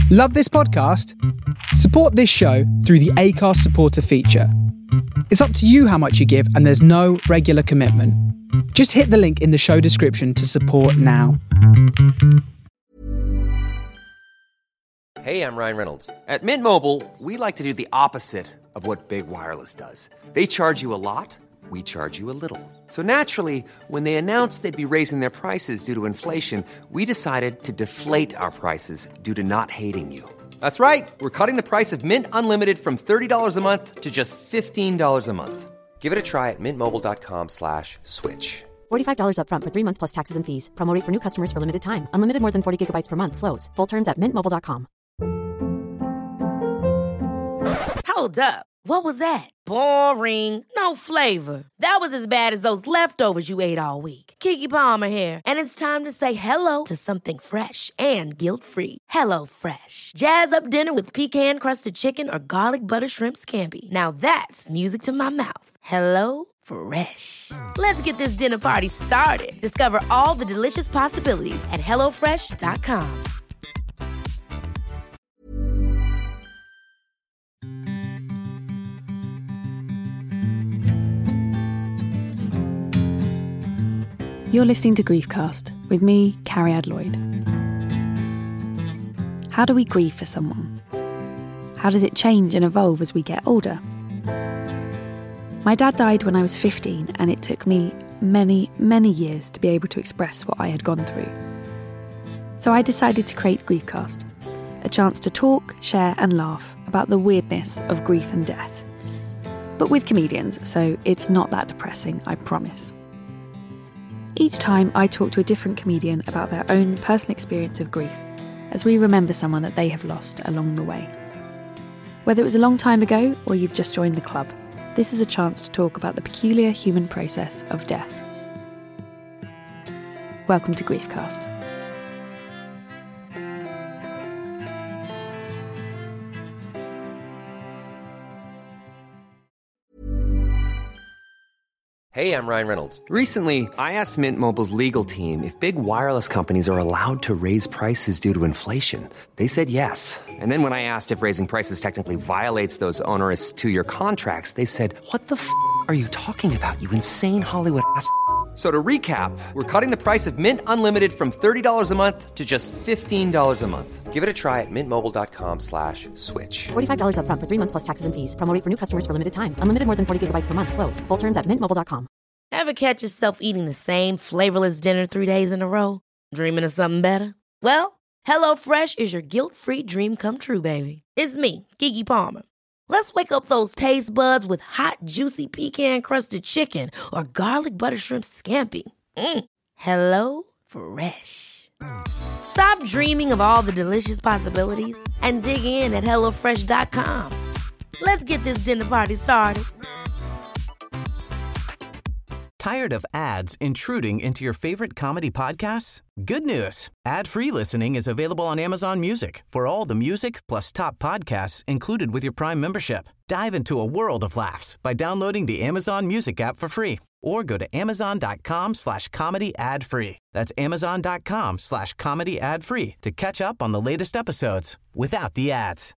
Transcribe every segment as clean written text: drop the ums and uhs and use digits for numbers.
Love this podcast? Support this show through the Acast supporter feature. It's up to you how much you give, and there's no regular commitment. Just hit the link in the show description to support now. Hey, I'm Ryan Reynolds. At Mint Mobile, we like to do the opposite of what Big Wireless does. They charge you a lot, we charge you a little. So naturally, when they announced they'd be raising their prices due to inflation, we decided to deflate our prices due to not hating you. That's right. We're cutting the price of Mint Unlimited from $30 a month to just $15 a month. Give it a try at mintmobile.com/switch. $45 up front for 3 months plus taxes and fees. Promo rate for new customers for limited time. Unlimited more than 40 gigabytes per month. Slows full terms at mintmobile.com. Hold up. What was that? Boring. No flavor. That was as bad as those leftovers you ate all week. Keke Palmer here. And it's time to say hello to something fresh and guilt-free. Hello Fresh. Jazz up dinner with pecan-crusted chicken or garlic butter shrimp scampi. Now that's music to my mouth. Hello Fresh. Let's get this dinner party started. Discover all the delicious possibilities at hellofresh.com. You're listening to Griefcast with me, Carrie Adloyd. How do we grieve for someone? How does it change and evolve as we get older? My dad died when I was 15, and it took me many, many years to be able to express what I had gone through. So I decided to create Griefcast, a chance to talk, share and laugh about the weirdness of grief and death. But with comedians, so it's not that depressing, I promise. Each time I talk to a different comedian about their own personal experience of grief, as we remember someone that they have lost along the way. Whether it was a long time ago or you've just joined the club, this is a chance to talk about the peculiar human process of death. Welcome to Griefcast. Hey, I'm Ryan Reynolds. Recently, I asked Mint Mobile's legal team if big wireless companies are allowed to raise prices due to inflation. They said yes. And then when I asked if raising prices technically violates those onerous 2-year contracts, they said, "What the f*** are you talking about, you insane Hollywood ass f-?" So to recap, we're cutting the price of Mint Unlimited from $30 a month to just $15 a month. Give it a try at mintmobile.com/switch. $45 up front for 3 months plus taxes and fees. Promo rate for new customers for limited time. Unlimited more than 40 gigabytes per month. Slows full terms at mintmobile.com. Ever catch yourself eating the same flavorless dinner 3 days in a row? Dreaming of something better? Well, HelloFresh is your guilt-free dream come true, baby. It's me, Keke Palmer. Let's wake up those taste buds with hot, juicy pecan-crusted chicken or garlic butter shrimp scampi. Hello Fresh. Stop dreaming of all the delicious possibilities and dig in at hellofresh.com. Let's get this dinner party started. Tired of ads intruding into your favorite comedy podcasts? Good news. Ad-free listening is available on Amazon Music for all the music plus top podcasts included with your Prime membership. Dive into a world of laughs by downloading the Amazon Music app for free or go to amazon.com/comedy ad-free. That's amazon.com/comedy ad-free to catch up on the latest episodes without the ads.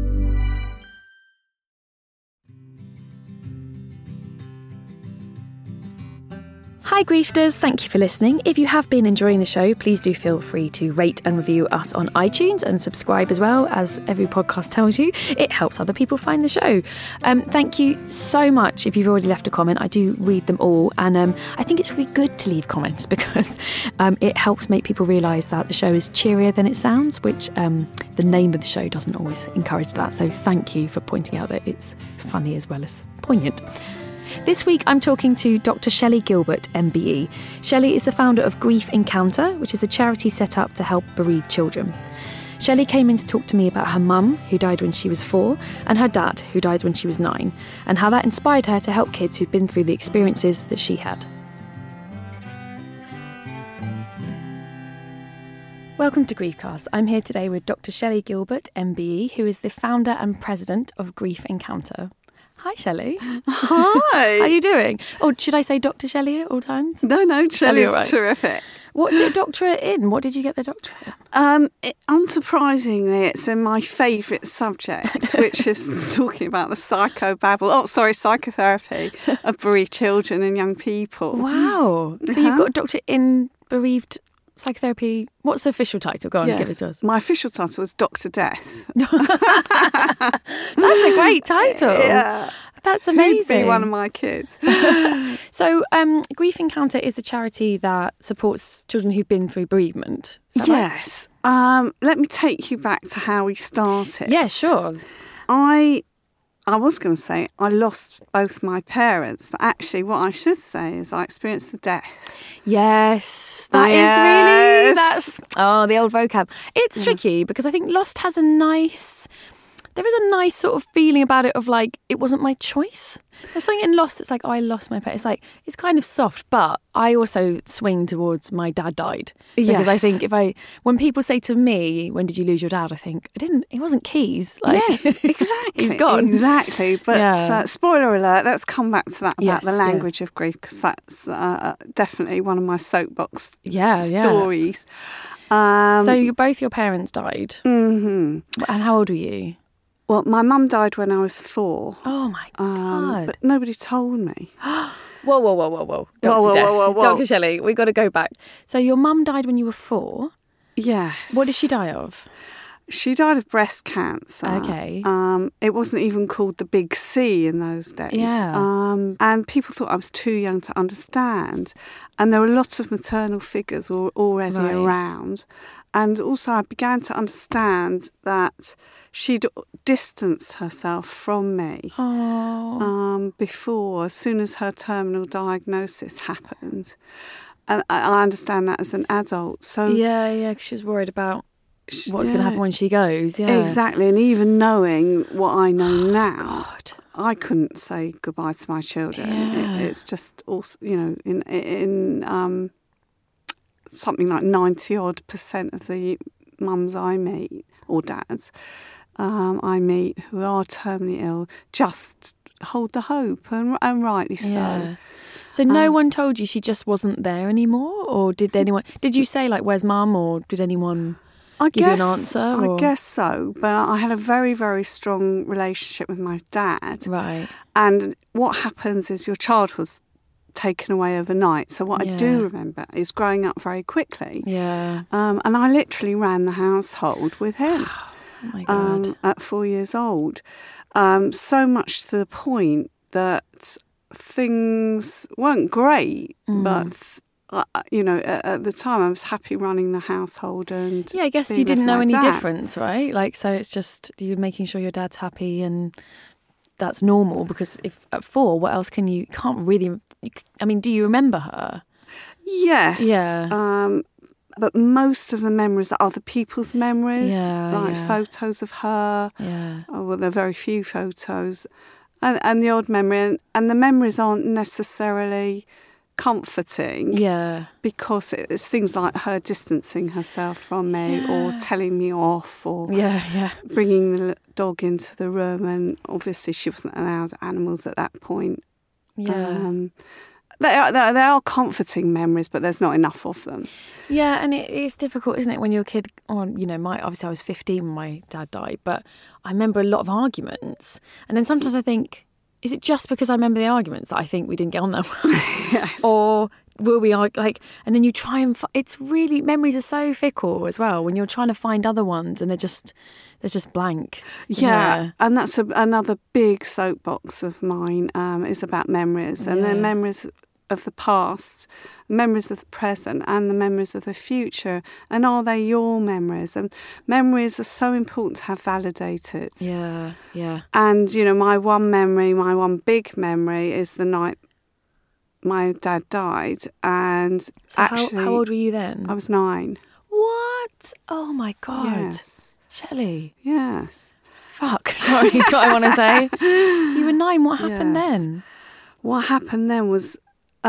Hi Griefsters, thank you for listening. If you have been enjoying the show, please do feel free to rate and review us on iTunes and subscribe as well, as every podcast tells you. It helps other people find the show. Thank you so much if you've already left a comment. I do read them all, and I think it's really good to leave comments because it helps make people realise that the show is cheerier than it sounds, which the name of the show doesn't always encourage that. So thank you for pointing out that it's funny as well as poignant. This week I'm talking to Dr. Shelley Gilbert, MBE. Shelley is the founder of Grief Encounter, which is a charity set up to help bereaved children. Shelley came in to talk to me about her mum, who died when she was 4, and her dad, who died when she was 9, and how that inspired her to help kids who'd been through the experiences that she had. Welcome to Griefcast. I'm here today with Dr. Shelley Gilbert, MBE, who is the founder and president of Grief Encounter. Hi, Shelley. Hi. How are you doing? Or should I say Dr. Shelley at all times? No, Shelley's all right? terrific. What's it doctorate in? What did you get the doctorate in? Unsurprisingly, it's in my favourite subject, which is talking about the psychotherapy of bereaved children and young people. Wow. So you've got a doctorate in bereaved psychotherapy. What's the official title? Go on, give it to us. My official title was Dr. Death. That's a great title. Yeah. That's amazing. He'd be one of my kids. So, Grief Encounter is a charity that supports children who've been through bereavement. Is that right? Yes. Let me take you back to how we started. Yeah, sure. I was going to say I lost both my parents, but actually what I should say is I experienced the death. Yes, that is really, the old vocab. It's tricky because I think lost has there is a nice sort of feeling about it of like, it wasn't my choice. There's something in lost, it's like, oh, I lost my pet. It's like, it's kind of soft, but I also swing towards my dad died. Because I think when people say to me, when did you lose your dad? I think, it wasn't Keys. Like, yes, exactly. He's gone. Exactly. But spoiler alert, let's come back to that about the language of grief, because that's definitely one of my soapbox stories. So both your parents died. Mm-hmm. And how old were you? Well, my mum died when I was 4. Oh, my God. But nobody told me. Whoa. Dr. Shelley, we've got to go back. So your mum died when you were 4? Yes. What did she die of? She died of breast cancer. Okay. It wasn't even called the Big C in those days. Yeah. And people thought I was too young to understand. And there were lots of maternal figures already around. And also I began to understand that she'd distanced herself from me before, as soon as her terminal diagnosis happened. And I understand that as an adult. So yeah, because she was worried about what's going to happen when she goes. Yeah, exactly. And even knowing what I know now, I couldn't say goodbye to my children. Yeah. It's just also, in something like 90% of the mums I meet, or dads I meet who are terminally ill, just hold the hope, and rightly so. Yeah. So no one told you she just wasn't there anymore? Or did you say, like, where's mum? Or did anyone give you an answer? I guess so. But I had a very, very strong relationship with my dad. Right. And what happens is your child was taken away overnight. So what I do remember is growing up very quickly. Yeah. And I literally ran the household with him. Oh my God. At 4 years old. So much to the point that things weren't great, but at the time I was happy running the household. And I guess you didn't know any difference, right? Like, so it's just you're making sure your dad's happy, and that's normal, because if at 4, what else can you can't really, I mean, do you remember her? Yes. Yeah. But most of the memories are other people's memories, Yeah. photos of her. Yeah. Well, there are very few photos. And the odd memory. And the memories aren't necessarily comforting. Yeah. Because it's things like her distancing herself from me, or telling me off, or bringing the dog into the room. And obviously she wasn't allowed animals at that point. Yeah. They are comforting memories, but there's not enough of them. Yeah, and it's difficult, isn't it, when you're a kid? Obviously I was 15 when my dad died, but I remember a lot of arguments. And then sometimes I think, is it just because I remember the arguments that I think we didn't get on that well? Yes. Or will we and then you try and it's really, memories are so fickle as well when you're trying to find other ones, and there's just blank. Yeah, and that's another big soapbox of mine, is about memories, and then memories of the past, memories of the present, and the memories of the future. And are they your memories? And memories are so important to have validated. Yeah. And, my one big memory is the night my dad died. And so actually... How old were you then? I was 9. What? Oh, my God. Yes. Shelley. Yes. Fuck. Sorry, that's what I want to say. So you were 9. What happened then? What happened then was...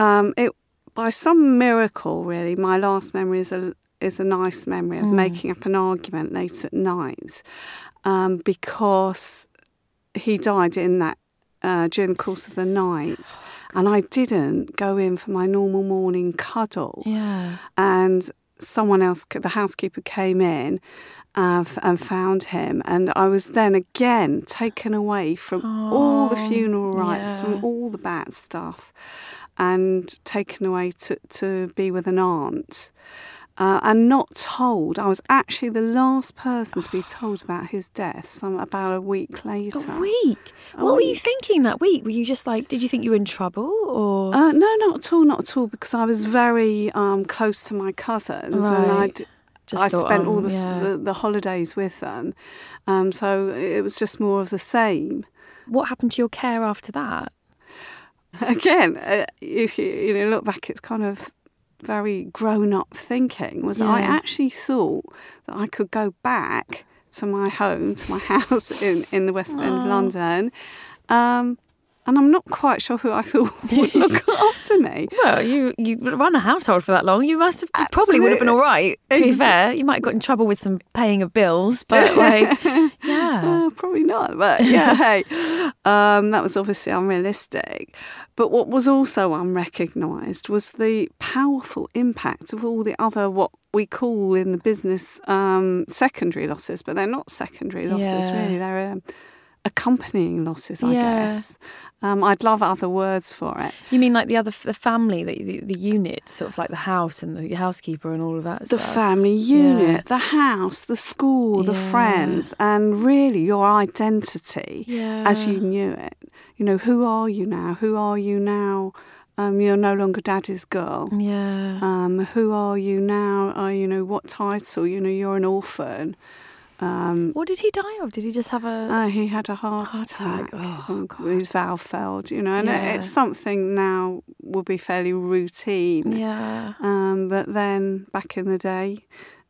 by some miracle, really, my last memory is a nice memory of making up an argument late at night, because he died in that during the course of the night, and I didn't go in for my normal morning cuddle. Yeah. And someone else, the housekeeper, came in and found him, and I was then again taken away from all the funeral rites, from all the bad stuff, and taken away to be with an aunt. And not told. I was actually the last person to be told about his death about a week later. A week? What were you thinking that week? Were you just like, did you think you were in trouble? Or no, not at all, because I was very close to my cousins, right. and I spent all the holidays with them. So it was just more of the same. What happened to your care after that? Again, if you look back, it's kind of very grown-up thinking. I actually thought that I could go back to my home, to my house in the West End of London, and I'm not quite sure who I thought would look after me. Well, you run a household for that long. You probably would have been all right, to be fair. You might have got in trouble with some paying of bills, but probably not. But yeah, hey, that was obviously unrealistic. But what was also unrecognised was the powerful impact of all the other, what we call in the business, secondary losses, but they're not secondary losses, really. They're accompanying losses, I guess. I'd love other words for it. You mean like the family, the unit, sort of like the house and the housekeeper and all of that The stuff? family unit, the house, the school, the friends, and really your identity as you knew it. Who are you now? Who are you now? You're no longer daddy's girl. Yeah. Who are you now? What title? You're an orphan. What did he die of? Did he just have a... he had a heart attack. Oh, God. His valve failed, and it's something now will be fairly routine. Yeah. But then back in the day,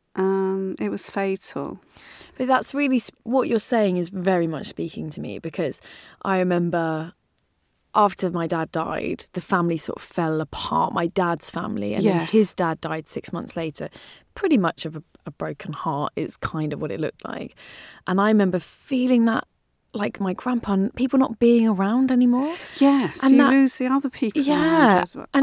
it was fatal. But that's really... What you're saying is very much speaking to me, because I remember after my dad died, the family sort of fell apart, my dad's family, and then his dad died 6 months later. Pretty much of a broken heart is kind of what it looked like. And I remember feeling that, like my grandpa, people not being around anymore. Yes, and you lose the other people. Yeah. As well. And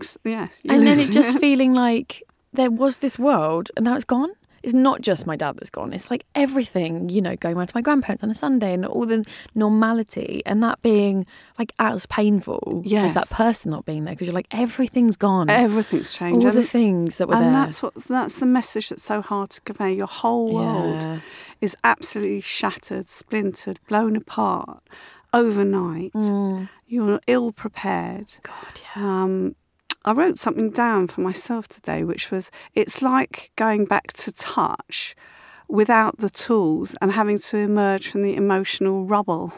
and then it just feeling like there was this world and now it's gone. It's not just my dad that's gone. It's like everything, going around to my grandparents on a Sunday and all the normality, and that being like as painful as that person not being there, because you're like, everything's gone. Everything's changed. All the things that were there. And that's the message that's so hard to convey. Your whole world is absolutely shattered, splintered, blown apart overnight. You're ill prepared. God, yeah. I wrote something down for myself today, which was, it's like going back to touch without the tools and having to emerge from the emotional rubble.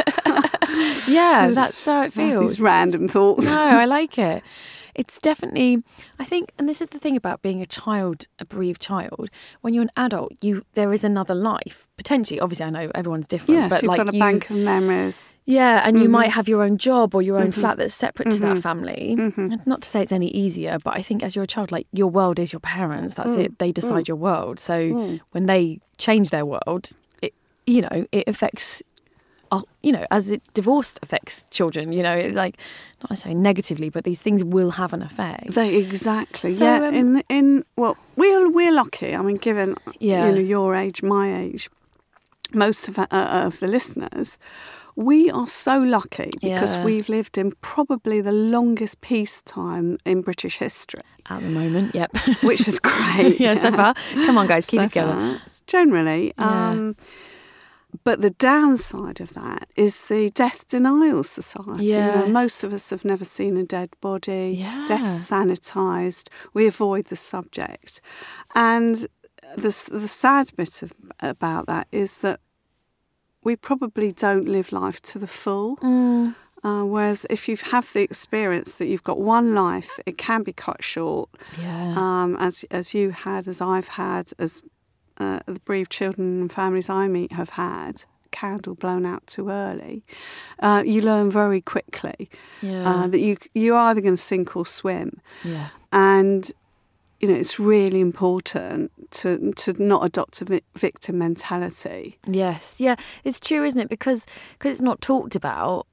Yeah, that's how it feels. These random thoughts. No, I like it. It's definitely, I think, and this is the thing about being a bereaved child, when you're an adult, there is another life. Potentially, obviously, I know everyone's different. Yes, but you've got a bank of memories. Yeah, and you might have your own job or your own flat that's separate to that family. And not to say it's any easier, but I think as you're a child, like, your world is your parents. That's it. They decide your world. So when they change their world, it affects... as divorce affects children, like not necessarily negatively, but these things will have an effect. Exactly. So, we're lucky. I mean, given your age, my age, most of the listeners, we are so lucky because we've lived in probably the longest peacetime in British history at the moment. Yep, which is great. So far. Come on, guys, keep it together. Generally. But the downside of that is the death denial society. Yes. Most of us have never seen a dead body. Yeah. Death's sanitised. We avoid the subject. And the sad bit about that is that we probably don't live life to the full. Whereas if you have the experience that you've got one life, it can be cut short. Yeah. As you had, as I've had, as... the bereaved children and families I meet have had, candle blown out too early, you learn very quickly that you're either going to sink or swim. Yeah. And, it's really important to not adopt a victim mentality. Yes. Yeah, it's true, isn't it? Because it's not talked about,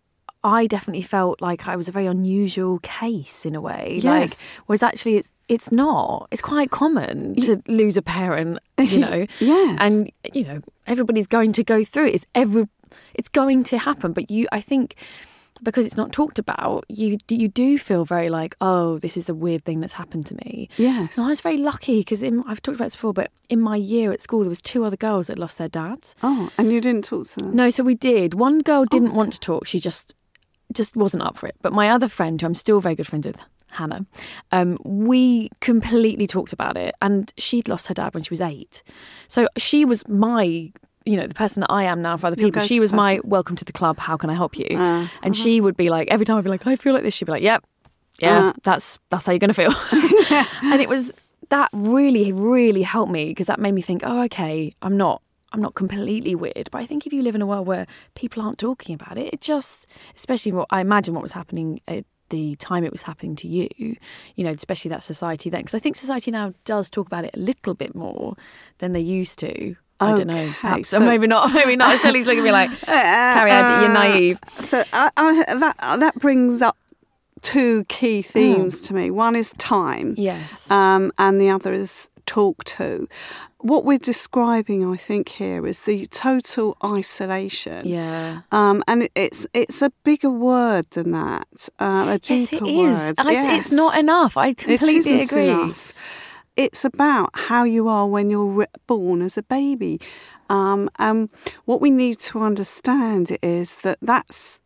I definitely felt like I was a very unusual case in a way. Yes. Whereas actually it's not. It's quite common to lose a parent, Yes. And, everybody's going to go through it. It's going to happen. But I think because it's not talked about, you do feel very like, oh, this is a weird thing that's happened to me. Yes. And I was very lucky because I've talked about this before, but in my year at school, there was 2 other girls that lost their dads. Oh, and you didn't talk to them? No, so we did. One girl didn't want to talk. She just wasn't up for it. But my other friend, who I'm still very good friends with, Hannah, we completely talked about it. And she'd lost her dad when she was 8. So she was my, the person that I am now for other people. She was my welcome to the club. How can I help you? And she would be like, every time I'd be like, I feel like this. She'd be like, yep, that's how you're going to feel. And it was, that really, really helped me because that made me think, oh, okay, I'm not completely weird. But I think if you live in a world where people aren't talking about it, it just, especially I imagine what was happening at the time it was happening to you, especially that society then. Because I think society now does talk about it a little bit more than they used to. I don't know. Perhaps, or maybe not. Maybe not. Shelley's looking at me like, Carrie, you're naive. So that brings up 2 key themes to me. One is time. Yes. And the other is talk to. What we're describing, I think, here is the total isolation. Yeah. And it's a bigger word than that. A deeper word. It's not enough. I completely agree. Enough. It's about how you are when you're born as a baby. And what we need to understand is that's...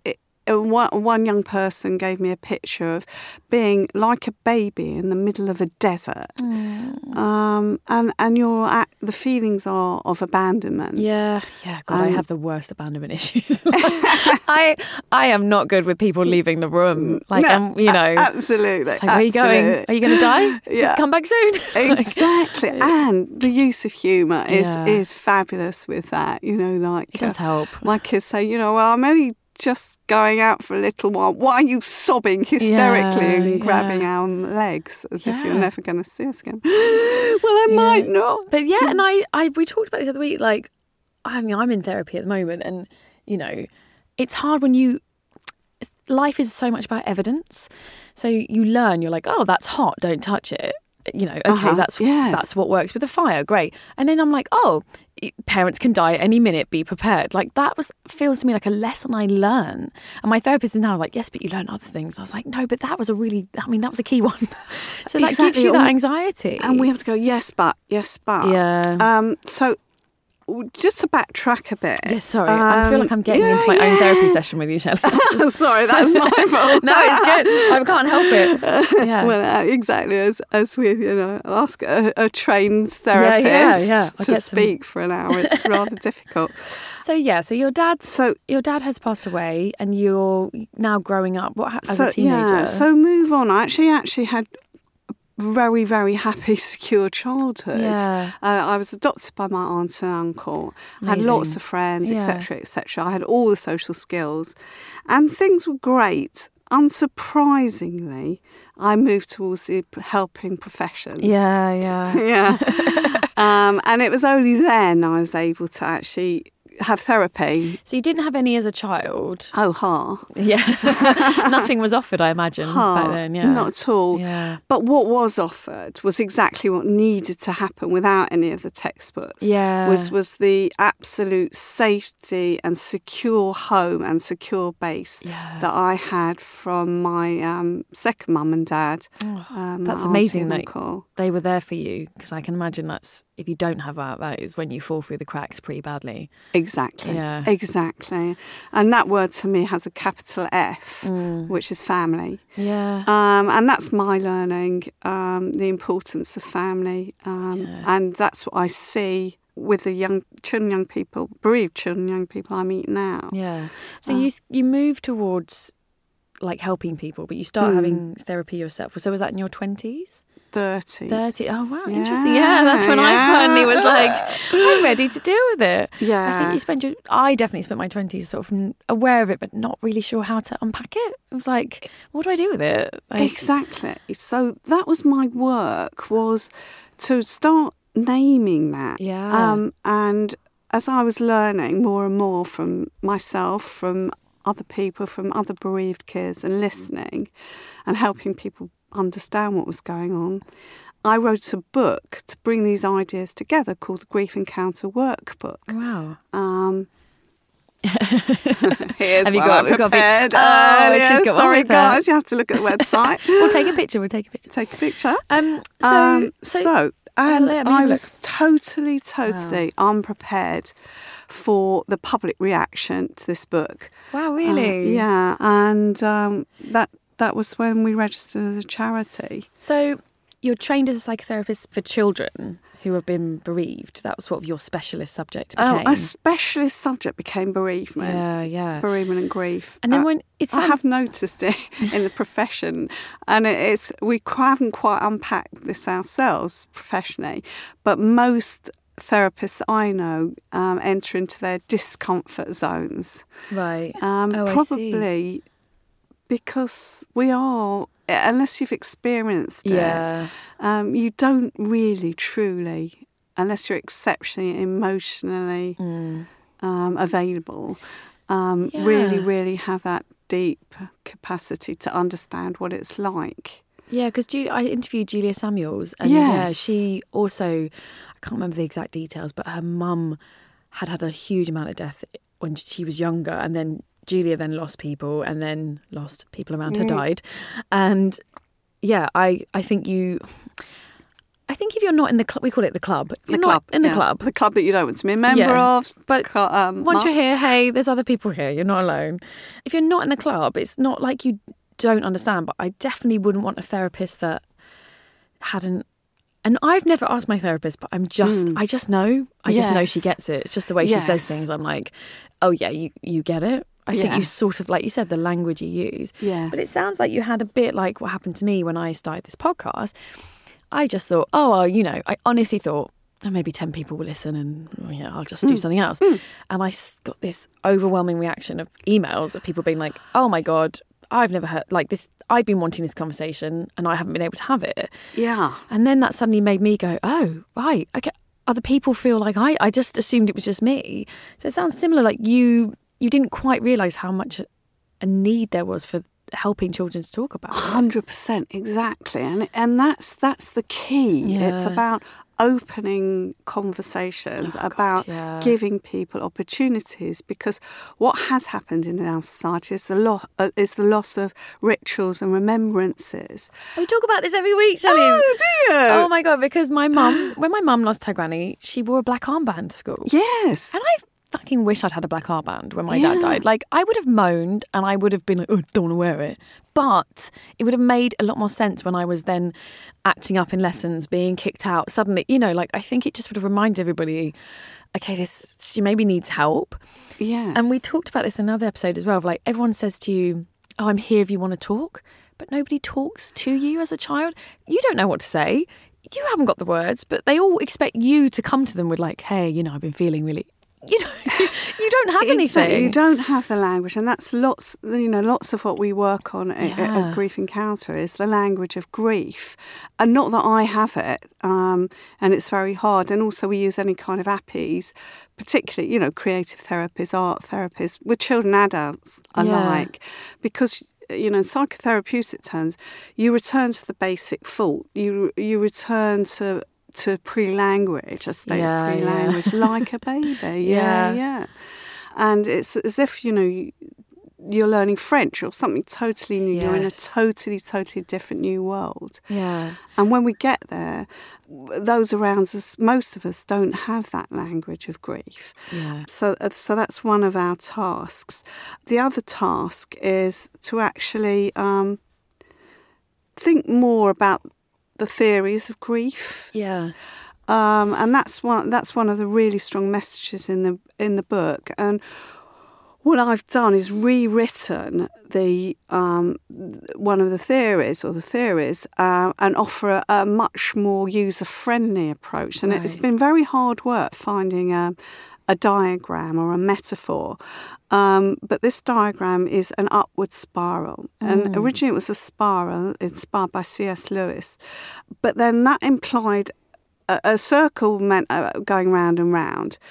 One young person gave me a picture of being like a baby in the middle of a desert. And the feelings are of abandonment. Yeah. God, I have the worst abandonment issues. I am not good with people leaving the room. Absolutely. Like, where are you going? Are you going to die? Yeah. Come back soon. Exactly. And the use of humour is fabulous with that. It does help. My kids say, I'm only just going out for a little while. Why are you sobbing hysterically and grabbing our legs as if you're never going to see us again? Well, I might not. But and we talked about this the other week. Like, I'm in therapy at the moment, and it's hard when life is so much about evidence. So you learn. You're like, oh, that's hot. Don't touch it. That's what works with a fire. Great. And then I'm like, oh, parents can die at any minute. Be prepared. Like feels to me like a lesson I learn. And my therapist is now like, yes, but you learn other things. I was like, no, but that was a key one. So that gives you that anxiety. And we have to go, yes, but. Yeah. So just to backtrack a bit. Yes, sorry. I feel like I'm getting into my own therapy session with you, Shelley. Sorry, that's my fault. No, it's good. I can't help it. Yeah. Well, exactly as we, ask a trained therapist to speak for an hour. It's rather difficult. So your dad has passed away, and you're now growing up. As a teenager? Yeah. So move on. I actually had very, very happy, secure childhood. Yeah. I was adopted by my aunt and uncle. Amazing. Had lots of friends, etc., etc. I had all the social skills, and things were great. Unsurprisingly, I moved towards the helping professions. Yeah. And it was only then I was able to actually have therapy. So you didn't have any as a child? Oh, Yeah. Nothing was offered, I imagine, back then. Yeah. Not at all. Yeah. But what was offered was exactly what needed to happen without any of the textbooks. Yeah. Was the absolute safety and secure home and secure base that I had from my second mum and dad. That's amazing that they were there for you, because I can imagine that's, if you don't have that is when you fall through the cracks pretty badly. Exactly. Yeah. Exactly. And that word to me has a capital F, which is family. Yeah. And that's my learning, the importance of family. And that's what I see with the young people, bereaved children, young people I meet now. Yeah. So you move towards like helping people, but you start having therapy yourself. So was that in your 20s? 30. Oh, wow, interesting. Yeah, that's when I finally was like, I'm ready to deal with it. Yeah. I think I definitely spent my 20s sort of aware of it, but not really sure how to unpack it. It was like, what do I do with it? Exactly. So that was my work, was to start naming that. Yeah. And as I was learning more and more from myself, from other people, from other bereaved kids, and listening and helping people understand what was going on, I wrote a book to bring these ideas together called the Grief Encounter Workbook. Wow. Here's Have you what got, I prepared. she's got sorry, one with her. guys, you have to look at the website. We'll take a picture. Take a picture. And let me I have a was totally unprepared for the public reaction to this book. Wow, really? Yeah, and that was when we registered as a charity. So you're trained as a psychotherapist for children who have been bereaved. That was sort of your specialist subject became. A specialist subject became bereavement. Yeah. Bereavement and grief. And then when it's... I have noticed it in the profession, and we haven't quite unpacked this ourselves professionally, but most therapists I know enter into their discomfort zones. Right. Probably because we are, unless you've experienced it, you don't really, truly, unless you're exceptionally emotionally available, really have that deep capacity to understand what it's like. Yeah, because I interviewed Julia Samuels, and she also, I can't remember the exact details, but her mum had a huge amount of death when she was younger, and then Julia then lost people, and then lost people around her died. And I think if you're not in the club, we call it the club. You're not in the club. The club that you don't want to be a member of. But once you're here, hey, there's other people here. You're not alone. If you're not in the club, it's not like you don't understand, but I definitely wouldn't want a therapist that hadn't. And I've never asked my therapist, but I just know. I just know she gets it. It's just the way she says things. I'm like, oh yeah, you get it. I think you sort of, like you said, the language you use. Yes. But it sounds like you had a bit like what happened to me when I started this podcast. I just thought, I honestly thought, maybe 10 people will listen and I'll just do something else. And I got this overwhelming reaction of emails of people being like, oh my God, I've never heard like this. I've been wanting this conversation and I haven't been able to have it. Yeah. And then that suddenly made me go, oh, right, okay. Other people feel like I just assumed it was just me. So it sounds similar, like you didn't quite realise how much a need there was for helping children to talk about it. 100%, exactly. And that's the key. Yeah. It's about opening conversations, giving people opportunities, because what has happened in our society is the loss of rituals and remembrances. We talk about this every week, Shelley. Oh, do you? Oh my God, because when my mum lost her granny, she wore a black armband to school. Yes. And I fucking wish I'd had a black armband when my dad died. Like, I would have moaned and I would have been like, oh, I don't want to wear it. But it would have made a lot more sense when I was then acting up in lessons, being kicked out. Suddenly, I think it just would have reminded everybody, okay, she maybe needs help. Yes. And we talked about this in another episode as well, of like, everyone says to you, oh, I'm here if you want to talk. But nobody talks to you as a child. You don't know what to say. You haven't got the words, but they all expect you to come to them with like, hey, I've been feeling really... you don't have anything. You don't have the language, and that's lots of what we work on at Grief Encounter is the language of grief, and not that I have it, and it's very hard. And also we use any kind of appies, particularly creative therapies, art therapies, with children and adults alike, because in psychotherapeutic terms, you return to the basic fault. You return to pre-language, a state of pre-language, like a baby. Yeah. And it's as if, you're learning French or something totally new. Yes. You're in a totally, totally different new world. Yeah. And when we get there, those around us, most of us don't have that language of grief. Yeah. So that's one of our tasks. The other task is to actually think more about the theories of grief. Yeah. And that's one of the really strong messages in the book. And what I've done is rewritten the one of the theories and offer a much more user-friendly approach. And it's been very hard work finding a diagram or a metaphor. But this diagram is an upward spiral. And originally it was a spiral inspired by C.S. Lewis. But then that implied a circle meant going round and round.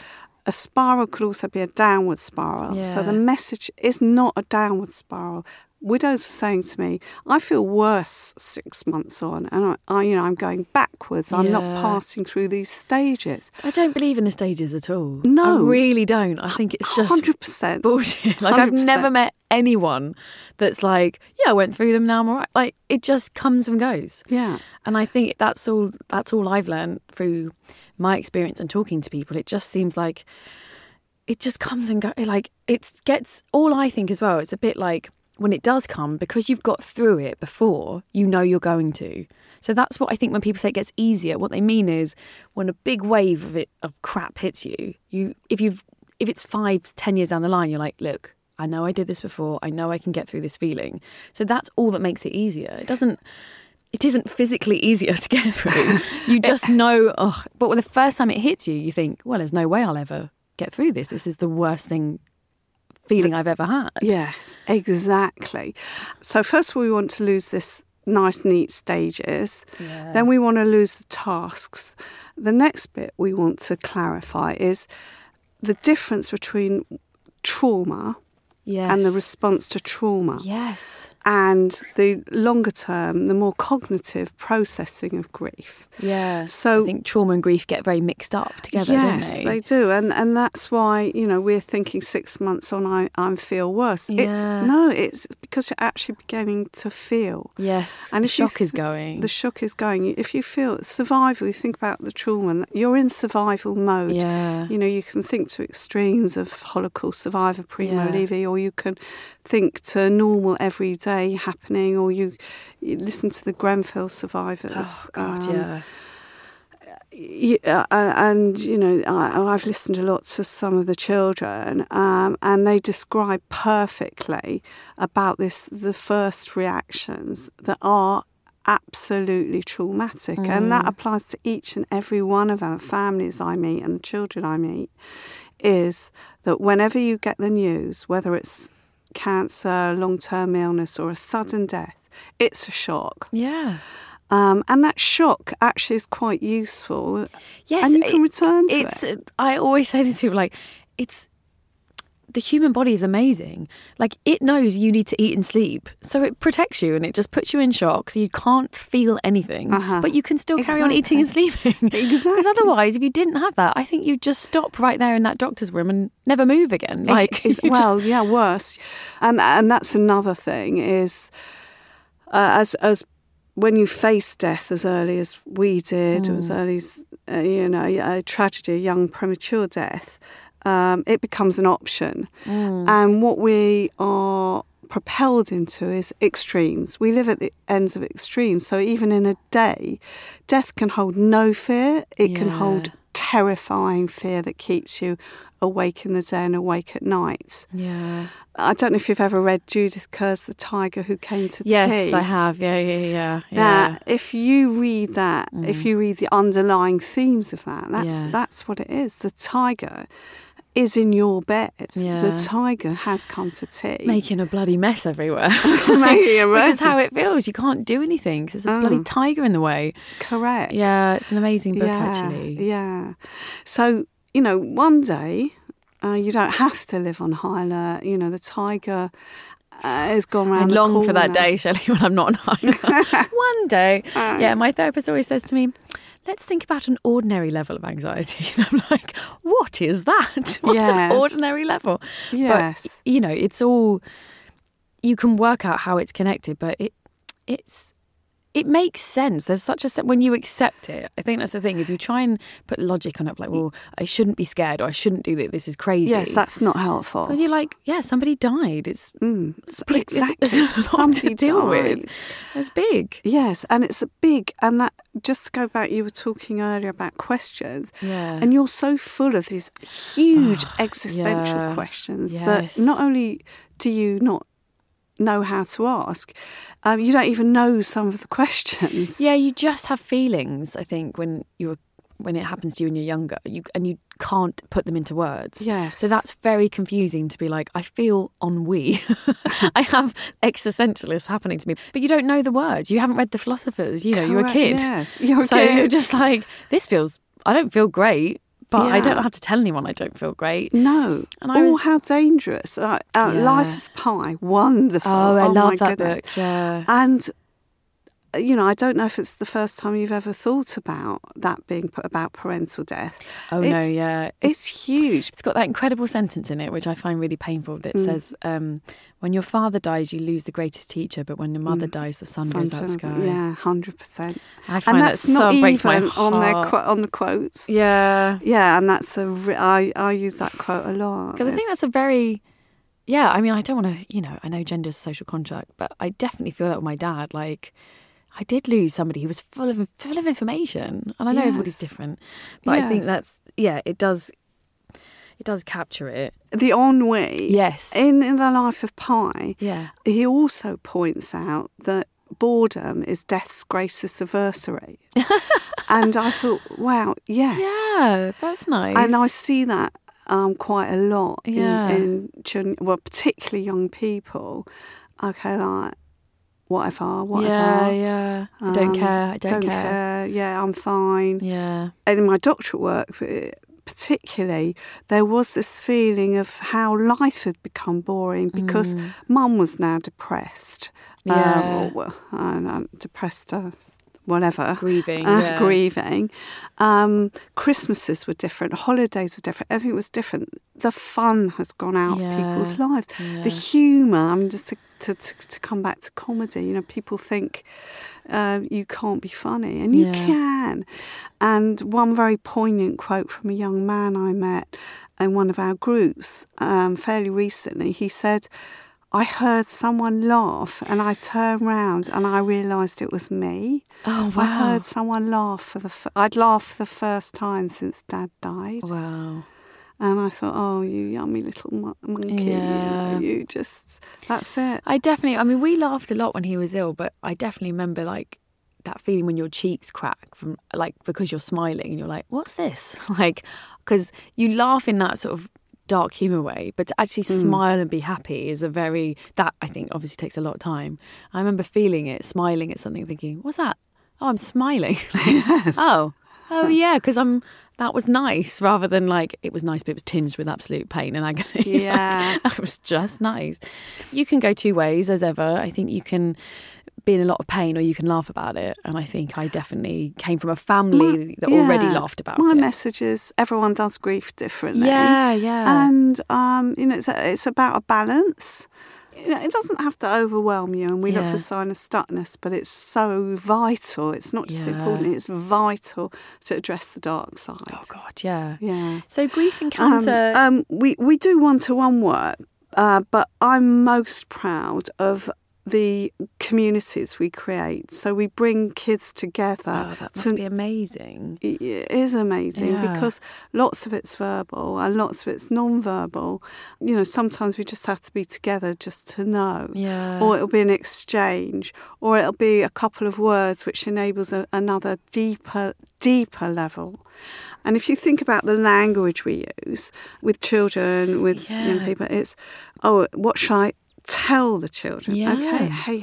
a spiral could also be a downward spiral. Yeah. So the message is not a downward spiral. Widows were saying to me, I feel worse 6 months on, and I'm going backwards. I'm not passing through these stages. I don't believe in the stages at all. No. I really don't. I think it's just 100%. bullshit. Like, 100%. I've never met anyone that's like, yeah, I went through them, now I'm all right. Like, it just comes and goes. Yeah. And I think that's all I've learned through my experience and talking to people. It just seems like it just comes and goes. Like, it gets, all I think as well, it's a bit like, when it does come, because you've got through it before, you know you're going to. So that's what I think when people say it gets easier. What they mean is when a big wave of crap hits you, if it's 5-10 years down the line, you're like, look, I know I did this before. I know I can get through this feeling. So that's all that makes it easier. It isn't physically easier to get through. You just know. But when the first time it hits you, you think, well, there's no way I'll ever get through this. This is the worst feeling I've ever had. Yes, exactly. So first of all, we want to lose this nice, neat stages. Yeah. Then we want to lose the tasks. The next bit we want to clarify is the difference between trauma and the response to trauma. Yes. And the longer term, the more cognitive processing of grief. Yeah. So I think trauma and grief get very mixed up together, yes, don't they? They do. And that's why, we're thinking 6 months on, I feel worse. Yeah. It's because you're actually beginning to feel. Yes. And the shock is going. The shock is going. If you feel survival, you think about the trauma, you're in survival mode. Yeah. You can think to extremes of Holocaust survivor, Primo Levi, or you can think to normal everyday happening, or you listen to the Grenfell survivors. Oh God, yeah. I've listened a lot to some of the children, and they describe perfectly about the first reactions that are absolutely traumatic, and that applies to each and every one of our families I meet and the children I meet. Is that whenever you get the news, whether it's cancer, long-term illness, or a sudden death, it's a shock. Yeah. And that shock actually is quite useful. Yes. And you can return to it. I always say to people, like, the human body is amazing. Like, it knows you need to eat and sleep. So it protects you and it just puts you in shock so you can't feel anything. But you can still carry on eating and sleeping. Exactly. Because otherwise, if you didn't have that, I think you'd just stop right there in that doctor's room and never move again. Like, worse. And that's another thing is, as when you face death as early as we did, or as early as, a tragedy, a young premature death, it becomes an option. And what we are propelled into is extremes. We live at the ends of extremes. So even in a day, death can hold no fear. It can hold terrifying fear that keeps you awake in the day and awake at night. Yeah. I don't know if you've ever read Judith Kerr's The Tiger Who Came to Tea. Yes, I have. Yeah. Now, if you read that, if you read the underlying themes of that, that's what it is. The tiger is in your bed. Yeah. The tiger has come to tea. Making a bloody mess everywhere. Making a mess. Which is how it feels. You can't do anything because there's a bloody tiger in the way. Correct. Yeah, it's an amazing book, actually. Yeah. So, one day, you don't have to live on high alert. The tiger has gone round the corner. I long for that day, Shelley, when I'm not on high alert. One day. Yeah, my therapist always says to me, let's think about an ordinary level of anxiety. And I'm like, what is that? What's an ordinary level? Yes. But, it's all, you can work out how it's connected, but it makes sense. There's such a when you accept it. I think that's the thing. If you try and put logic on it, like, well, I shouldn't be scared, or I shouldn't do this. This is crazy. Yes, that's not helpful. Because you're like, somebody died. It's exactly. It's a lot somebody to deal died. with. It's big. Yes, and it's a big, and that, just to go back, you were talking earlier about questions. Yeah. And you're so full of these huge existential questions that not only do you not know how to ask, you don't even know some of the questions. Yeah, you just have feelings, I think, when it happens to you when you're younger, you can't put them into words. Yes. So that's very confusing to be like, I feel ennui. I have existentialists happening to me, but you don't know the words. You haven't read the philosophers. You're a kid. Yes, you're a so kid. you're just like, I don't feel great, but I don't have to tell anyone I don't feel great. No. And how dangerous. Life of Pi, wonderful. Oh, I love that goodness. book, yeah. And, I don't know if it's the first time you've ever thought about that being about parental death. Oh, no, yeah. It's huge. It's got that incredible sentence in it, which I find really painful. It says, when your father dies, you lose the greatest teacher, but when your mother dies, the sun goes out the sky. Yeah, 100%. I find and that's that not so breaks my even heart. on the quotes. Yeah. Yeah, and that's I use that quote a lot. Because I think that's a very... Yeah, I mean, I don't want to, I know gender is a social contract, but I definitely feel that with my dad. Like, I did lose somebody who was full of information, and I know everybody's different, but I think that's it does capture it. The ennui. Yes. In the Life of Pi. Yeah. He also points out that boredom is death's greatest adversary, and I thought, wow, yes, yeah, that's nice, and I see that quite a lot in children, well, particularly young people. Okay, like. Whatever. Yeah. I don't care. Yeah, I'm fine. Yeah. And in my doctorate work, particularly, there was this feeling of how life had become boring because Mum was now depressed. Yeah. Depressed, whatever. Grieving. Grieving. Christmases were different. Holidays were different. Everything was different. The fun has gone out of people's lives. Yeah. The humour, just to come back to comedy, people think you can't be funny, and you can. And one very poignant quote from a young man I met in one of our groups fairly recently, he said, I heard someone laugh and I turned round and I realised it was me. Oh, wow. I heard someone laugh I'd laughed for the first time since Dad died. Wow. And I thought, oh, you yummy little monkey. Yeah. You just, that's it. We laughed a lot when he was ill, but I definitely remember like that feeling when your cheeks crack from like, because you're smiling and you're like, what's this? Like, because you laugh in that sort of dark humour way, but to actually smile and be happy is that I think obviously takes a lot of time. I remember feeling it, smiling at something, thinking, what's that? Oh, I'm smiling. Yes. Oh yeah, because that was nice, rather than like, it was nice, but it was tinged with absolute pain and agony. Yeah. It was just nice. You can go two ways, as ever. I think you can be in a lot of pain or you can laugh about it. And I think I definitely came from a family that already laughed about it. My message is everyone does grief differently. Yeah. And, it's about a balance. It doesn't have to overwhelm you, and we look for sign of stuckness, but it's so vital. It's not just important, it's vital to address the dark side. Oh, God, yeah. Yeah. So grief encounter... We do one-to-one work, but I'm most proud of the communities we create. So we bring kids together. Oh, that must be amazing. It is amazing because lots of it's verbal and lots of it's non-verbal. Sometimes we just have to be together just to know. Yeah. Or it'll be an exchange, or it'll be a couple of words which enables another deeper level. And if you think about the language we use with children, with young people, it's, what shall I tell the children? Yeah. Okay, hey,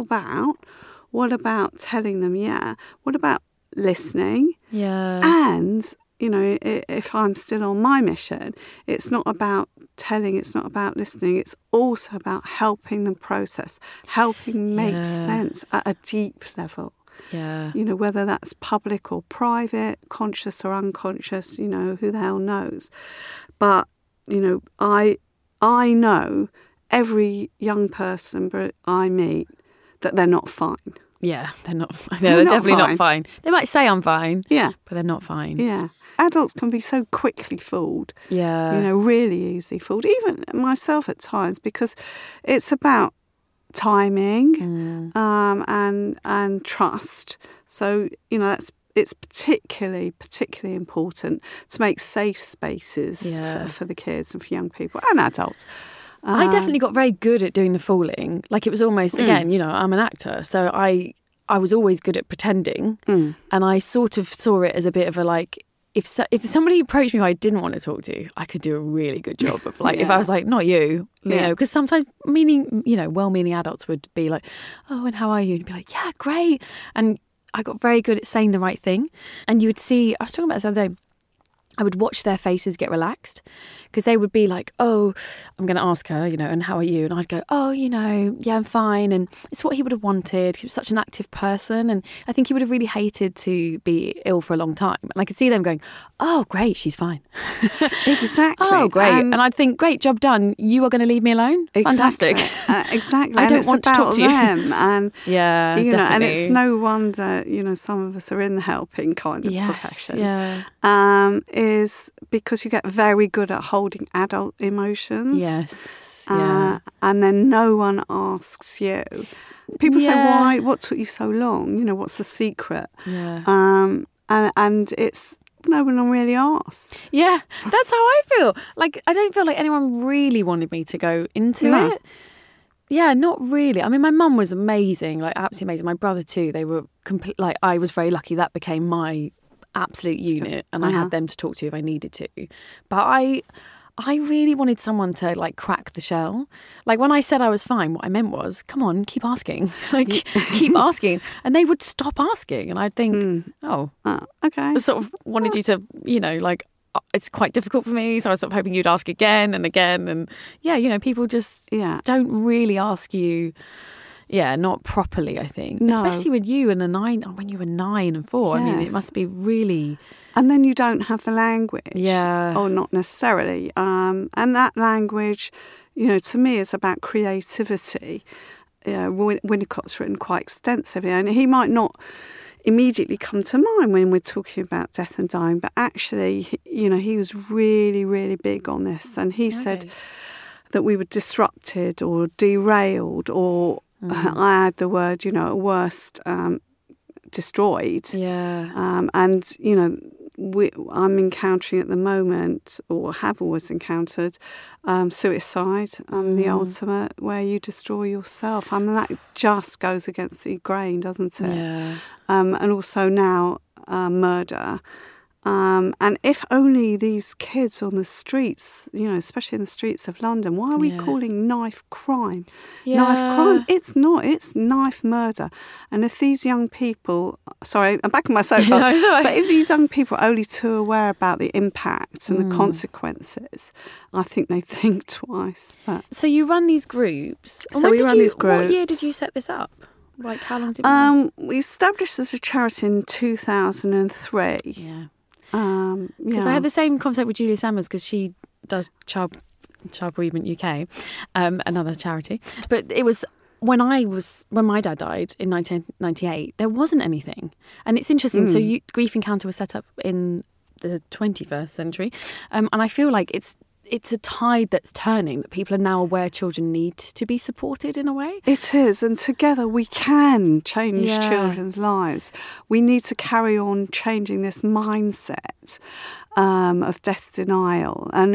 what about telling them? Yeah. What about listening? Yeah. And, if I'm still on my mission, it's not about telling, it's not about listening, it's also about helping them process, helping make sense at a deep level. Yeah. Whether that's public or private, conscious or unconscious, who the hell knows. But, I know every young person I meet that they're not fine. Yeah, they're not fine. They're definitely not fine. They might say I'm fine, but they're not fine. Yeah. Adults can be so quickly fooled. Yeah. Really easily fooled. Even myself at times, because it's about timing and trust. So, it's particularly important to make safe spaces for the kids and for young people and adults. I definitely got very good at doing the fooling. Like, it was almost, again, I'm an actor, so I was always good at pretending, and I sort of saw it as a bit of a, like, if somebody approached me who I didn't want to talk to, I could do a really good job of, like, if I was like, not you, because sometimes well-meaning adults would be like, oh, and how are you? And you'd be like, yeah, great. And I got very good at saying the right thing. And you would see, I was talking about this the other day, I would watch their faces get relaxed, because they would be like, oh, I'm going to ask her, and how are you? And I'd go, oh, yeah, I'm fine. And it's what he would have wanted. He was such an active person. And I think he would have really hated to be ill for a long time. And I could see them going, oh, great, she's fine. Exactly. Oh, great. And I'd think, great, job done. You are going to leave me alone? Exactly. Fantastic. Exactly. I don't want to talk to you. And, yeah, definitely. And it's no wonder, some of us are in the helping kind of professions. Yeah. Is because you get very good at holding adult emotions. Yes. And then no one asks you. People say, why? What took you so long? What's the secret? Yeah. And it's no one really asked. Yeah, that's how I feel. Like, I don't feel like anyone really wanted me to go into it. Yeah, not really. I mean, my mum was amazing, like absolutely amazing. My brother too. They were like, I was very lucky. That became my absolute unit, and I had them to talk to if I needed to. But I really wanted someone to like crack the shell. Like when I said I was fine, what I meant was, come on, keep asking. Like keep asking. And they would stop asking, and I'd think, okay. I sort of wanted you to, like, it's quite difficult for me, so I was sort of hoping you'd ask again and again. And people just don't really ask you. Yeah, not properly, I think. No. Especially when you were 9 and 4. Yes. I mean, it must be really... And then you don't have the language. Yeah. Or not necessarily. And that language, to me is about creativity. Winnicott's written quite extensively, and he might not immediately come to mind when we're talking about death and dying, but actually, he was really, really big on this. And he said that we were disrupted or derailed or... I had the word, at worst, destroyed. Yeah. And, I'm encountering at the moment, or have always encountered, suicide, the ultimate, where you destroy yourself. I mean, that just goes against the grain, doesn't it? Yeah. And also now murder. And if only these kids on the streets, especially in the streets of London, why are we calling knife crime? Yeah. Knife crime? It's not. It's knife murder. And if these young people, sorry, I'm back on my soapbox, but if these young people are only too aware about the impact and the consequences, I think they think twice. But so you run these groups. So we run these groups. What year did you set this up? Like, how long has it been? We established as a charity in 2003. Yeah. Because I had the same concept with Julia Sammers, because she does Child Bereavement UK, another charity. But it was when my dad died in 1998, there wasn't anything. And it's interesting. So Grief Encounter was set up in the 21st century. And I feel like it's a tide that's turning, that people are now aware children need to be supported in a way. It is, and together we can change children's lives. We need to carry on changing this mindset of death denial. And,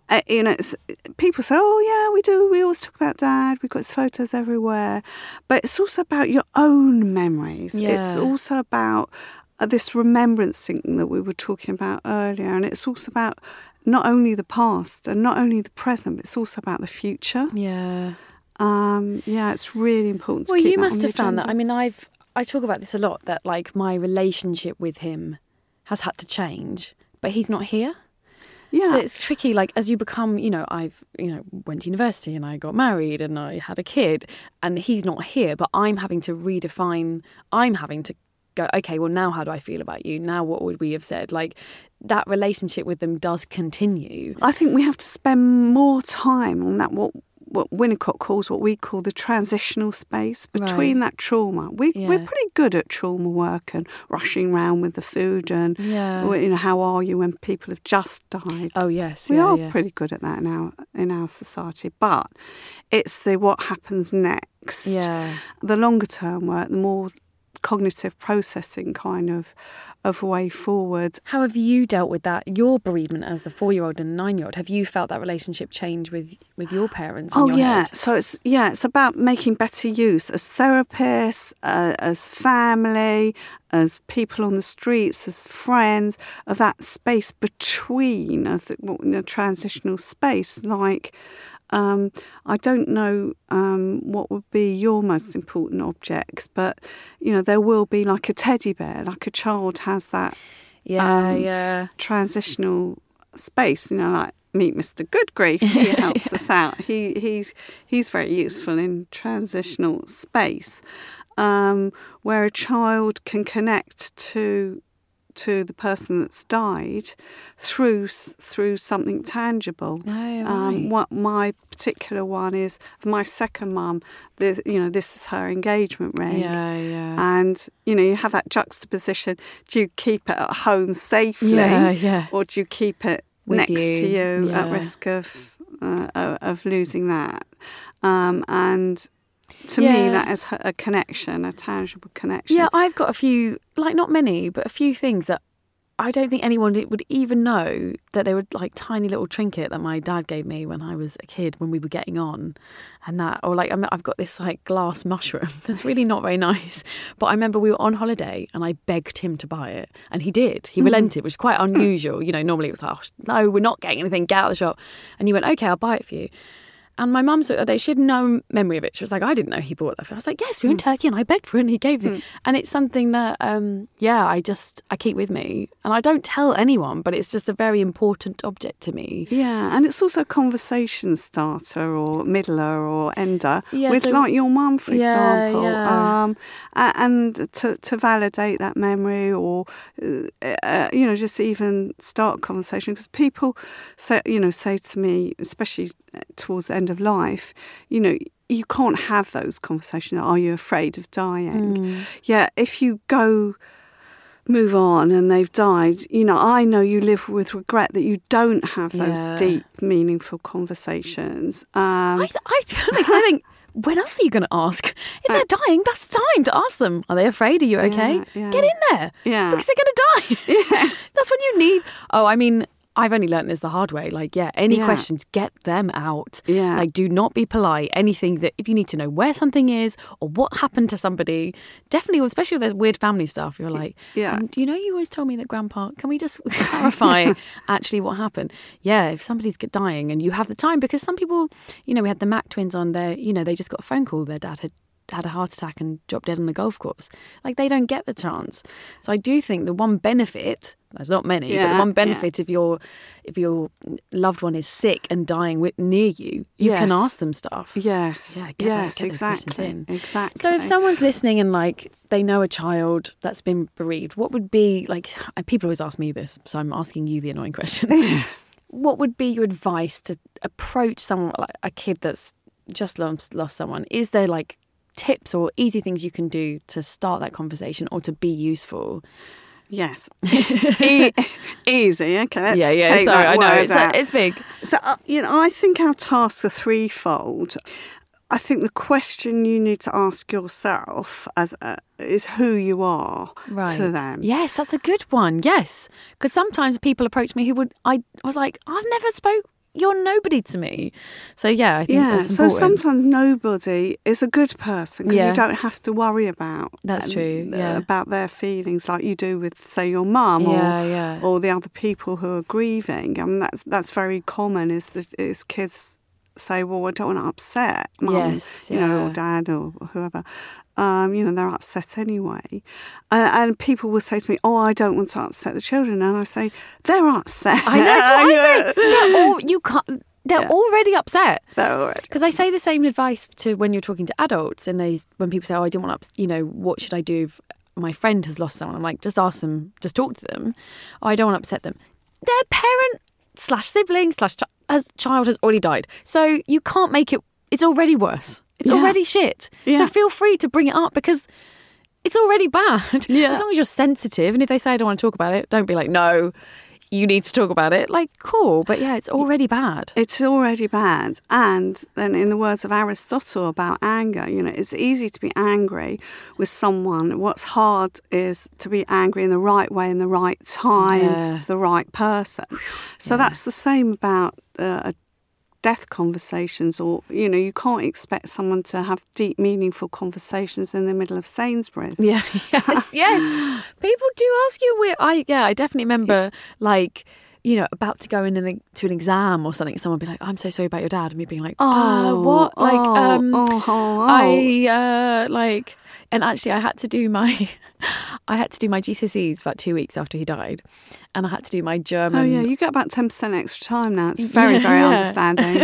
people say, oh, yeah, we do. We always talk about Dad. We've got his photos everywhere. But it's also about your own memories. Yeah. It's also about this remembrancing that we were talking about earlier. And it's also about not only the past and not only the present, but it's also about the future. Yeah. It's really important to keep Well, you that must on have the found that. agenda. I mean, I talk about this a lot, that like my relationship with him has had to change, but he's not here. Yeah. So it's tricky, like, as you become, I've, went to university and I got married and I had a kid, and he's not here, but I'm having to redefine, I'm having to go, okay, well, now how do I feel about you? Now what would we have said? Like, that relationship with them does continue. I think we have to spend more time on that, what Winnicott calls, what we call the transitional space between that trauma. We're pretty good at trauma work and rushing around with the food and, how are you when people have just died? Oh, yes. We are pretty good at that in our society. But it's the what happens next. Yeah. The longer term work, the more cognitive processing kind of way forward. How have you dealt with that, your bereavement as the 4-year-old and 9-year-old? Have you felt that relationship change with your parents? In your head? So it's about making better use as therapists, as family, as people on the streets, as friends, of that space between, of the transitional space. Like, I don't know what would be your most important objects, but, there will be like a teddy bear, like a child has that transitional space, like Meet Mr. Goodgrief. He helps us out. He's very useful in transitional space, where a child can connect to the person that's died through something tangible. What my particular one is my second mum. This is her engagement ring. And you have that juxtaposition. Do you keep it at home safely, or do you keep it next to you at risk of losing that? And to me, that is a connection, a tangible connection. Yeah, I've got a few, not many, but a few things that I don't think anyone would even know that they were tiny little trinket that my dad gave me when I was a kid when we were getting on, and that, or I've got this glass mushroom that's really not very nice. But I remember we were on holiday and I begged him to buy it, and he did. He relented, which is quite unusual. Normally it was no, we're not getting anything. Get out of the shop. And he went, okay, I'll buy it for you. And my mum said she had no memory of it. She was like, I didn't know he bought that for. I was like, yes, we were in Turkey and I begged for it and he gave it. And it's something that, I keep with me. And I don't tell anyone, but it's just a very important object to me. Yeah, and it's also a conversation starter or middler or ender with your mum, for example. And to validate that memory or, just even start a conversation. Because people say to me, especially towards the end of life, you can't have those conversations. Are you afraid of dying? Yeah, if you move on and they've died, I know you live with regret that you don't have those deep, meaningful conversations. I think, when else are you going to ask? If they're dying, that's the time to ask them. Are they afraid? Are you okay? Get in there. Yeah. Because they're going to die. Yes. That's what you need. Oh, I mean, I've only learnt this the hard way. Any questions, get them out. Yeah. Do not be polite. Anything that, if you need to know where something is or what happened to somebody, definitely, especially with this weird family stuff, you're like, you always told me that Grandpa, can we just clarify actually what happened? Yeah, if somebody's dying and you have the time, because some people, we had the Mac twins on there, they just got a phone call. Their dad had a heart attack and dropped dead on the golf course. They don't get the chance. So I do think the one benefit, there's not many, but the one benefit if your loved one is sick and dying near you, you can ask them stuff. Yes. Yeah, get exactly. In. Exactly. So if someone's listening and they know a child that's been bereaved, what would be people always ask me this, so I'm asking you the annoying question. What would be your advice to approach someone, a kid that's just lost someone? Is there tips or easy things you can do to start that conversation or to be useful? Yes. Easy. Okay, let's take sorry, that I know word it's big. So, I think our tasks are threefold. I think the question you need to ask yourself is who you are to them. Yes, that's a good one. Yes, because sometimes people approach me I was like, I've never spoke. You're nobody to me. So, I think that's important. So sometimes nobody is a good person because you don't have to worry about that's true. About their feelings like you do with, say, your mum or the other people who are grieving. I mean, that's very common is kids say, well, I don't want to upset mum, or dad or whoever. They're upset anyway. And people will say to me, oh, I don't want to upset the children. And I say, they're upset. I know, that's what I say. They're already upset. They're already because I say the same advice to when you're talking to adults, and when people say, oh, I didn't want to, what should I do if my friend has lost someone? I'm like, just ask them, just talk to them. Oh, I don't want to upset them. Their parent / sibling / child has already died. So you can't make it, it's already worse. It's already shit. Yeah. So feel free to bring it up because it's already bad. Yeah. As long as you're sensitive. And if they say, I don't want to talk about it, don't be like, no, you need to talk about it. Cool. But it's already bad. It's already bad. And then in the words of Aristotle about anger, it's easy to be angry with someone. What's hard is to be angry in the right way, in the right time, to the right person. So that's the same about death conversations, or you can't expect someone to have deep, meaningful conversations in the middle of Sainsbury's. Yes. People do ask you. I definitely remember about to go in to an exam or something. Someone would be like, I'm so sorry about your dad, and me being like, what? And actually, I had to do I had to do my GCSEs about 2 weeks after he died, and I had to do my German. Oh yeah, you get about 10% extra time now. It's very, very understanding.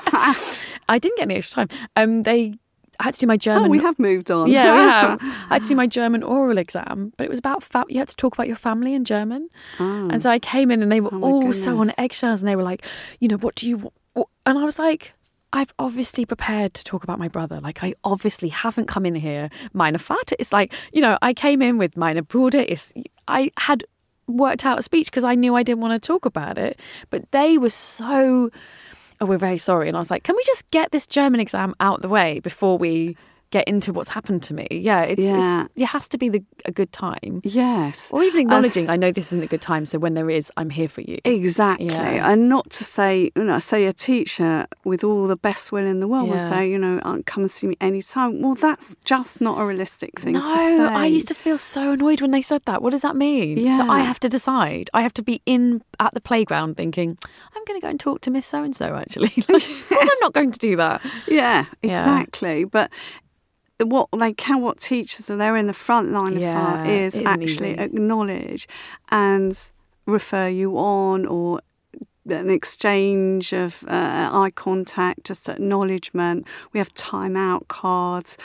I didn't get any extra time. I had to do my German. Oh, we have moved on. Yeah, we have. I had to do my German oral exam, but it was about you had to talk about your family in German. Oh. And so I came in and they were all so on eggshells, and they were like, what do you want? And I was like, I've obviously prepared to talk about my brother. Like, I obviously haven't come in here meine Vater. It's like, I came in with meine Bruder. I had worked out a speech because I knew I didn't want to talk about it. But they were so, we're very sorry. And I was like, can we just get this German exam out the way before we get into what's happened to me? Yeah, it has to be a good time. Yes. Or even acknowledging, I know this isn't a good time, so when there is, I'm here for you. Exactly. Yeah. And not to say, say a teacher with all the best will in the world will say, come and see me anytime. Well, that's just not a realistic thing to say. No, I used to feel so annoyed when they said that. What does that mean? Yeah. So I have to decide. I have to be at the playground thinking, I'm going to go and talk to Miss So-and-so, actually. Of course I'm not going to do that. Yeah, exactly. But what teachers are there in the front line of is actually acknowledge and refer you on, or an exchange of eye contact, just acknowledgement. We have timeout cards.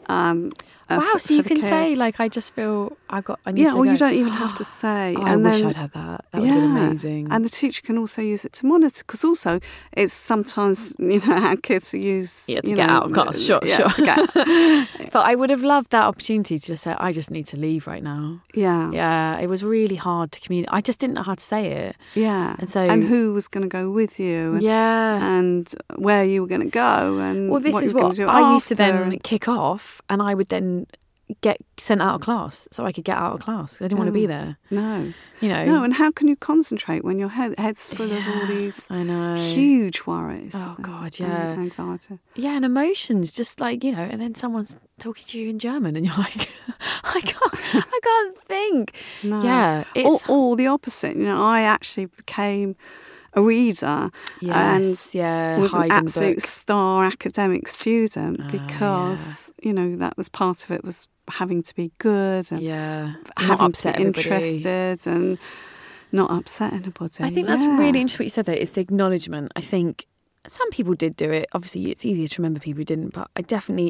So you can say, like, I just feel I need to go. You don't even have to say. I wish I'd had that. That would have been amazing. And the teacher can also use it to monitor, because also it's sometimes, how kids use... Yeah, to get out of class, sure. But I would have loved that opportunity to just say, I just need to leave right now. Yeah. Yeah, it was really hard to communicate. I just didn't know how to say it. Yeah. And who was going to go with you. And where you were going to go. And well, this is what I used to then kick off, and I would then get sent out of class so I could get out of class. I didn't want to be there. No. No, and how can you concentrate when your head's full of all these huge worries? Oh, God, yeah. And anxiety. Yeah, and emotions, just like, and then someone's talking to you in German and you're like, I can't think. No. Yeah. Or the opposite. I actually became a reader and was an absolute star academic student because, that was part of it, was having to be good and having to be interested and not upset anybody. I think that's really interesting what you said there, is the acknowledgement. I think some people did do it. Obviously, it's easier to remember people who didn't, but I definitely,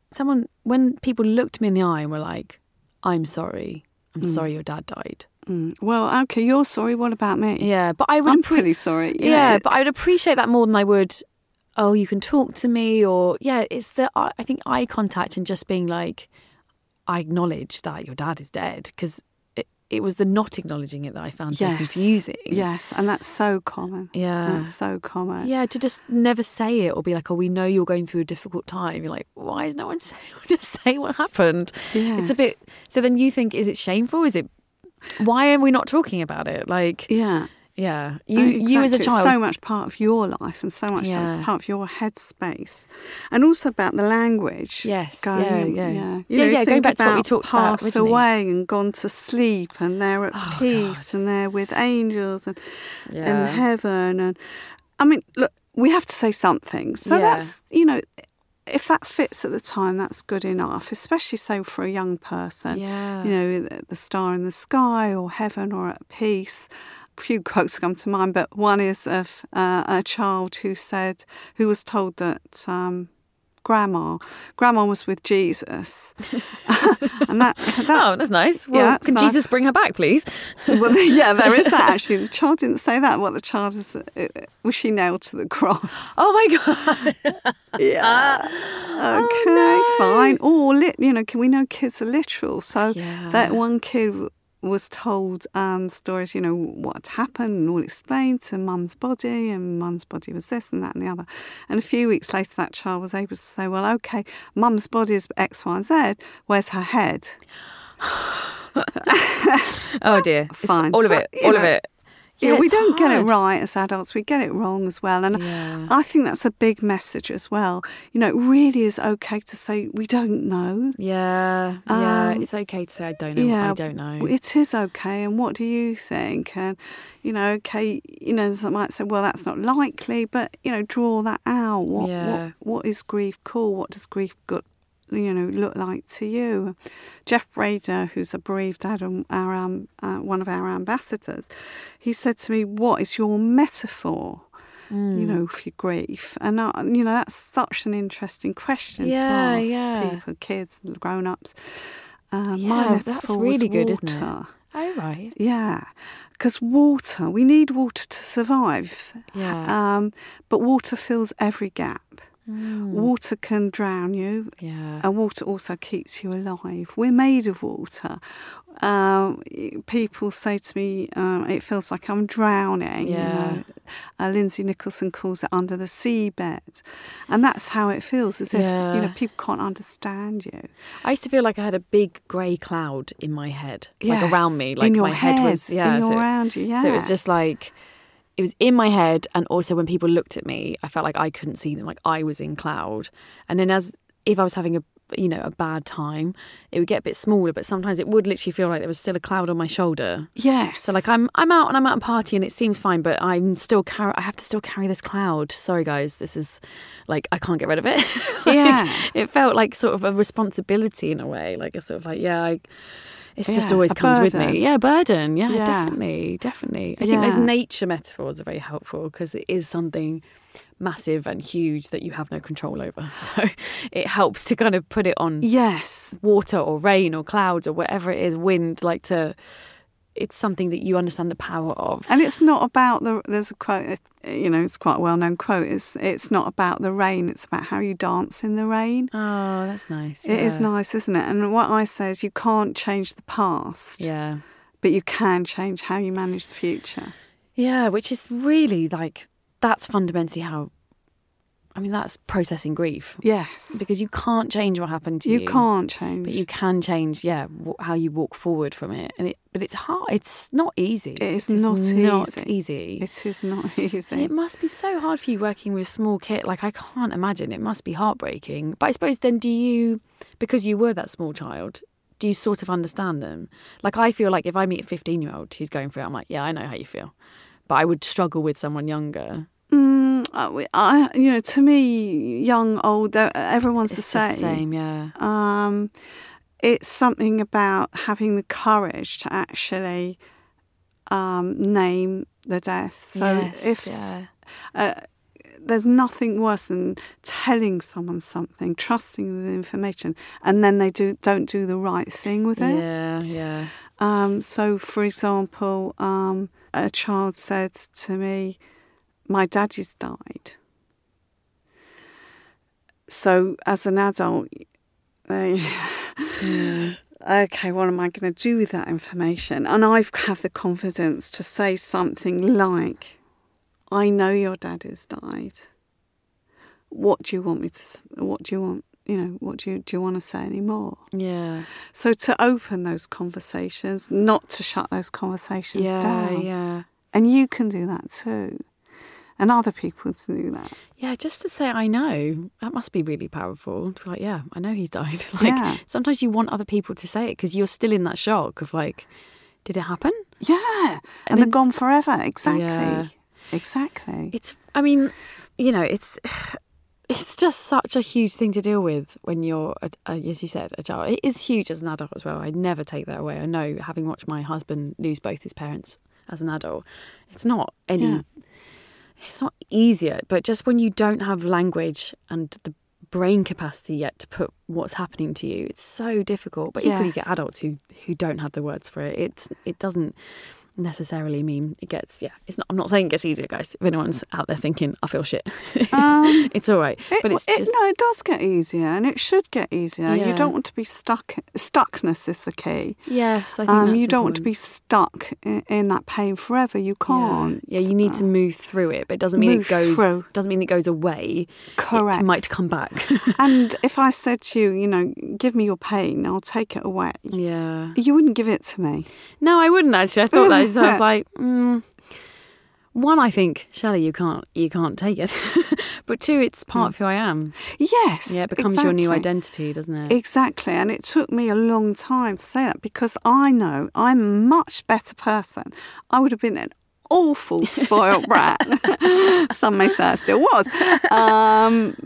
when people looked me in the eye and were like, I'm sorry your dad died. Well, okay, you're sorry. What about me? Yeah, but I'm pretty sorry. Yeah, but I would appreciate that more than I would, you can talk to me, or, it's I think eye contact and just being like, I acknowledge that your dad is dead, because it was the not acknowledging it that I found so confusing. Yes, and that's so common. Yeah. That's so common. Yeah, to just never say it, or be like, we know you're going through a difficult time. You're like, why is no one saying? Just say what happened. Yes. It's a bit, so then you think, is it shameful? Is it, why are we not talking about it? Like, yeah. You as a child, it's so much part of your life and so much part of your headspace, and also about the language. Yes, going back to what we talked about passed away and gone to sleep, and they're at peace, and they're with angels and in heaven. And I mean, look, we have to say something. So that's, if that fits at the time, that's good enough, especially so for a young person. Yeah. The star in the sky, or heaven, or at peace. A few quotes come to mind, but one is of a child who was told that grandma was with Jesus, and that's nice. Well, can Jesus bring her back, please? Well, there is that actually. The child didn't say that. What the child is, was she nailed to the cross? Oh my God! Yeah. Okay, fine. Or we know kids are literal, so that one kid was told stories, what had happened, and all explained to mum's body, and mum's body was this and that and the other. And a few weeks later, that child was able to say, well, okay, mum's body is X, Y, and Z. Where's her head? Oh dear. Fine. All of it. Yeah, we don't get it right as adults. We get it wrong as well. And I think that's a big message as well. It really is okay to say, we don't know. Yeah, it's okay to say, I don't know. Yeah, I don't know. It is okay. And what do you think? And, some might say, well, that's not likely. But, draw that out. What is grief called? What does grief look like to you? Jeff Brader, who's a bereaved dad and one of our ambassadors, he said to me, "What is your metaphor?" For your grief. And, that's such an interesting question to ask people, kids, grown-ups. My metaphor that's really good, water. isn't it? Oh, right. Yeah, because we need water to survive. Yeah. But water fills every gap. Water can drown you, and water also keeps you alive. We're made of water. People say to me, it feels like I'm drowning. Yeah. Lindsay Nicholson calls it under the seabed. And that's how it feels, as if people can't understand you. I used to feel like I had a big grey cloud in my head, Yes, like around me. Like in your my head was, around you, So it was just like, it was in my head, and also when people looked at me, I felt like I couldn't see them, like I was in cloud. And then if I was having a bad time, it would get a bit smaller, but sometimes it would literally feel like there was still a cloud on my shoulder. Yes. So like I'm out and I'm at a party and it seems fine, but I have to still carry this cloud. Sorry guys, this is like, I can't get rid of it. It felt like sort of a responsibility in a way, like a sort of like, it's just always comes with me. Yeah, burden. Yeah, definitely. I think those nature metaphors are very helpful because it is something massive and huge that you have no control over. So it helps to kind of put it on water or rain or clouds or whatever it is, wind, it's something that you understand the power of. And it's not about there's a quote, it's quite a well-known quote, it's not about the rain, it's about how you dance in the rain. Oh, that's nice. It is nice, isn't it? And what I say is you can't change the past. Yeah. But you can change how you manage the future. Yeah, which is really that's fundamentally that's processing grief. Yes. Because you can't change what happened to you. You can't change. But you can change, how you walk forward from it. But it's hard. It's not easy. It's not easy. easy. It is not easy. And it must be so hard for you working with small kids. Like, I can't imagine. It must be heartbreaking. But I suppose then because you were that small child, do you sort of understand them? Like, I feel like if I meet a 15-year-old who's going through it, I'm like, yeah, I know how you feel. But I would struggle with someone younger. To me, young, old, everyone's the same. It's the same, yeah. It's something about having the courage to actually name the death. So there's nothing worse than telling someone something, trusting them with information, and then they don't do the right thing with it. Yeah, yeah. So, for example, a child said to me, "My daddy's died." So, as an adult, okay, what am I going to do with that information? And I have the confidence to say something like, "I know your dad has died. What do you want me to? What do you want? Do you want to say any more?" Yeah. So to open those conversations, not to shut those conversations down. Yeah. And you can do that too. And other people to do that. Yeah, just to say I know, that must be really powerful. To be like, yeah, I know he died. Sometimes you want other people to say it because you're still in that shock of like, did it happen? Yeah. And they're gone forever. Exactly. Yeah. Exactly. It's just such a huge thing to deal with when you're, as you said, a child. It is huge as an adult as well. I never take that away. I know, having watched my husband lose both his parents as an adult, it's not it's not easier. But just when you don't have language and the brain capacity yet to put what's happening to you, it's so difficult. But equally, you get adults who don't have the words for it. It doesn't necessarily mean it gets I'm not saying it gets easier, guys. If anyone's out there thinking I feel shit, it's all right, but it does get easier, and it should get easier. You don't want to be stuckness is the key. Yes, I think that's you don't want to be stuck in that pain forever. You can't. You need to move through it, but it doesn't mean it goes away. Correct. It might come back. And if I said to you, give me your pain, I'll take it away, you wouldn't give it to me. No, I wouldn't actually. I thought that. So I was like, one, I think, Shelley, you can't take it. But two, it's part of who I am. Yes. Yeah, it becomes your new identity, doesn't it? Exactly. And it took me a long time to say that because I know I'm a much better person. I would have been an awful spoiled brat. Some may say I still was.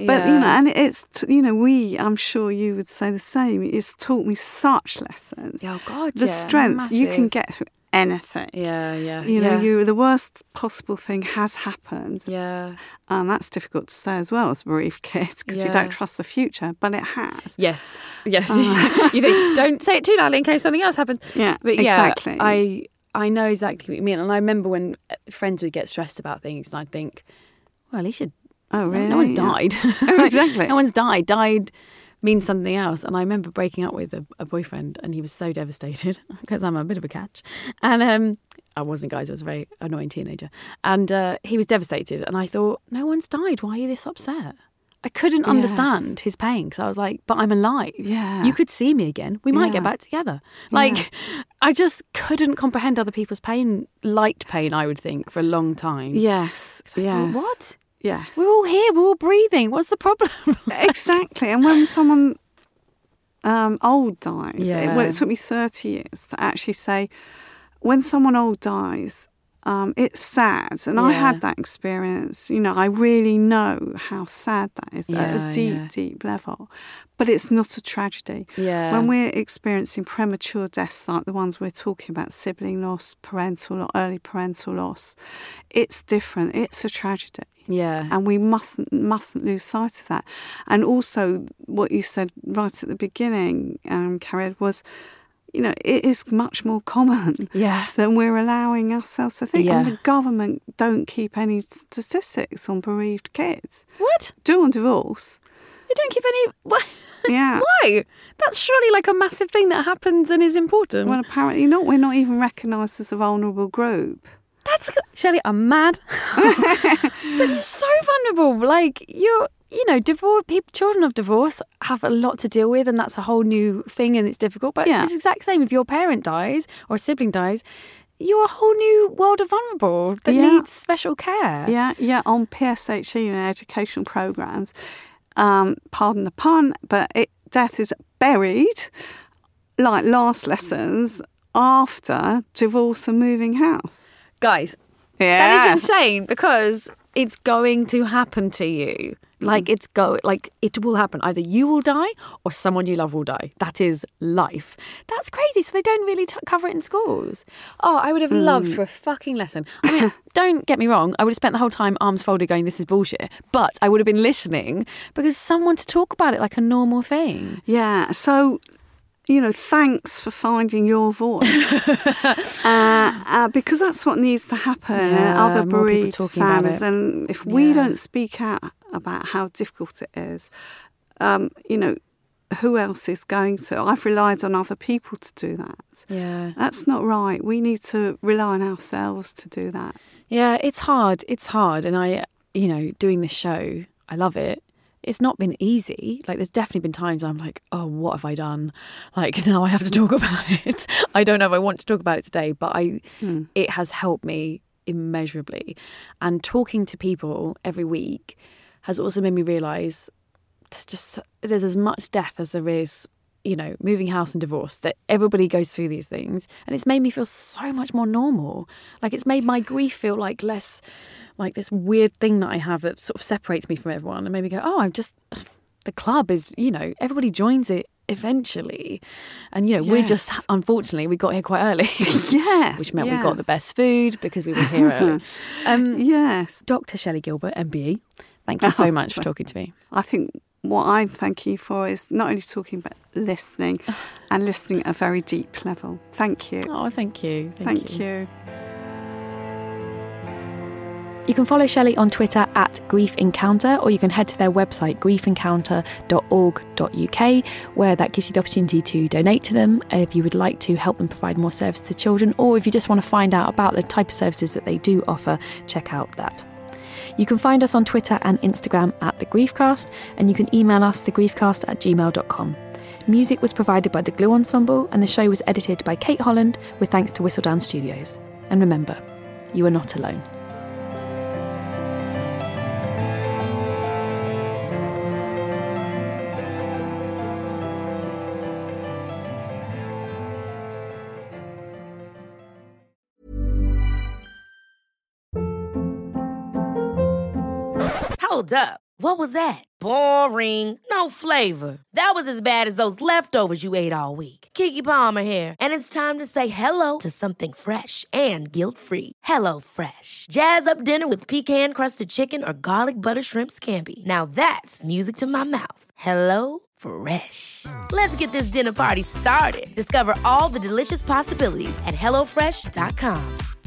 But, and it's, I'm sure you would say the same. It's taught me such lessons. Oh, God, the strength, massive. you can get through anything. Yeah. The worst possible thing has happened. Yeah. And that's difficult to say as well as a bereaved kid because you don't trust the future, but it has. Yes. You think, don't say it too loudly in case something else happens. Yeah, but exactly. I know exactly what you mean. And I remember when friends would get stressed about things and I'd think, well, at least you... Oh, really? No one's died. Oh, exactly. No one's died. Died means something else. And I remember breaking up with a boyfriend and he was so devastated because I'm a bit of a catch. And I wasn't, guys. I was a very annoying teenager. And he was devastated. And I thought, no one's died. Why are you this upset? I couldn't understand his pain because I was like, but I'm alive. Yeah. You could see me again. We might get back together. I just couldn't comprehend other people's pain, light pain, I would think, for a long time. Yes. I thought, what? Yes. We're all here. We're all breathing. What's the problem? Exactly. And when someone old dies, it took me 30 years to actually say, when someone old dies, it's sad. And I had that experience. I really know how sad that is at a deep, deep level. But it's not a tragedy. Yeah. When we're experiencing premature deaths like the ones we're talking about, sibling loss, parental or early parental loss, it's different. It's a tragedy. Yeah. And we mustn't lose sight of that. And also what you said right at the beginning, Carrie, was, it is much more common than we're allowing ourselves to think. And the government don't keep any statistics on bereaved kids. What? Do on divorce. They don't keep any... What? Yeah. Why? That's surely like a massive thing that happens and is important. Well, apparently not. We're not even recognised as a vulnerable group. That's... Shelley, I'm mad. But you're so vulnerable. Like, divorce, children of divorce have a lot to deal with and that's a whole new thing and it's difficult. But it's the exact same. If your parent dies or a sibling dies, you're a whole new world of vulnerable that needs special care. Yeah. On PSHE and educational programmes, pardon the pun, but death is buried, like last lessons, after divorce and moving house. Guys, that is insane because it's going to happen to you. Like it will happen. Either you will die or someone you love will die. That is life. That's crazy. So they don't really cover it in schools. Oh, I would have loved for a fucking lesson. I mean, don't get me wrong. I would have spent the whole time arms folded going, this is bullshit. But I would have been listening because someone to talk about it like a normal thing. Yeah. So, thanks for finding your voice. Because that's what needs to happen. Other bereaved families. And if we don't speak out about how difficult it is, who else is going to? I've relied on other people to do that. Yeah. That's not right. We need to rely on ourselves to do that. Yeah, it's hard. And I, doing this show, I love it. It's not been easy. Like, there's definitely been times I'm like, oh, what have I done? Like, now I have to talk about it. I don't know if I want to talk about it today, but it has helped me immeasurably. And talking to people every week has also made me realise there's as much death as there is, moving house and divorce, that everybody goes through these things. And it's made me feel so much more normal. Like, it's made my grief feel like less like this weird thing that I have that sort of separates me from everyone and made me go, oh, the club is, everybody joins it eventually. And, we're just, unfortunately, we got here quite early. Yes. Which meant we got the best food because we were here early. Yes. Dr. Shelley Gilbert, MBE, thank you so much for talking to me. I think what I'm thanking you for is not only talking, but listening and listening at a very deep level. Thank you. Oh, thank you. Thank you. You can follow Shelley on Twitter at Grief Encounter, or you can head to their website, grieFencounter.org.uk, where that gives you the opportunity to donate to them if you would like to help them provide more service to children, or if you just want to find out about the type of services that they do offer, check out that. You can find us on Twitter and Instagram at The Griefcast, and you can email us thegriefcast@gmail.com. Music was provided by The Glue Ensemble, and the show was edited by Kate Holland, with thanks to Whistledown Studios. And remember, you are not alone. Hold up. What was that? Boring. No flavor. That was as bad as those leftovers you ate all week. Keke Palmer here, and it's time to say hello to something fresh and guilt-free. Hello Fresh. Jazz up dinner with pecan-crusted chicken or garlic butter shrimp scampi. Now that's music to my mouth. Hello Fresh. Let's get this dinner party started. Discover all the delicious possibilities at HelloFresh.com.